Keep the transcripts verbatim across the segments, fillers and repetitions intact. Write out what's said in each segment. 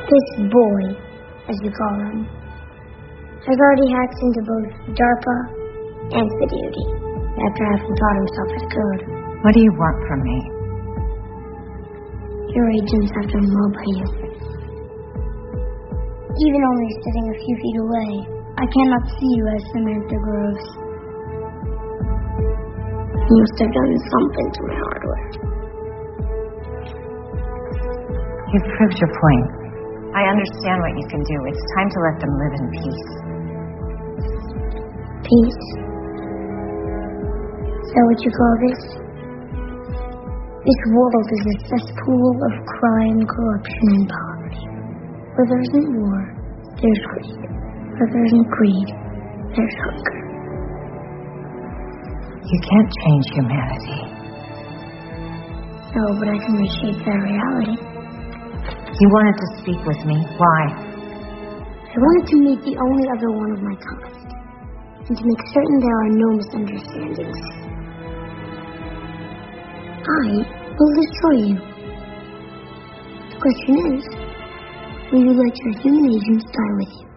This boy, as you call him, has already hacked into both DARPA and Video D, after having taught himself his code. What do you want from me? Your agents have to mobile you. Even only sitting a few feet away, I cannot see you as Samantha Groves. You must have done something to my hardware. You've proved your point. I understand what you can do. It's time to let them live in peace. Peace? Is that what you call this? This world is a cesspool of crime, corruption, and poverty. Where there isn't war, there's greed. Where there isn't greed, there's hunger. You can't change humanity. No, but I can reshape that reality. You wanted to speak with me. Why? I wanted to meet the only other one of my kind, and to make certain there are no misunderstandings. I will destroy you. The question is, will you let your human agents die with you?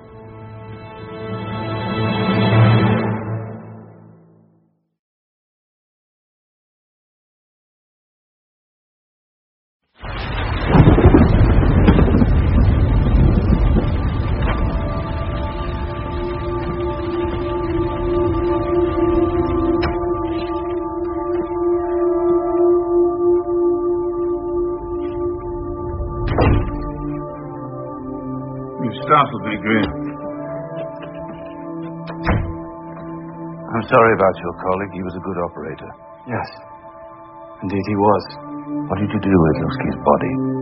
Startled me, Graham. I'm sorry about your colleague. He was a good operator. Yes. Indeed he was. What did you do with Lutski's body?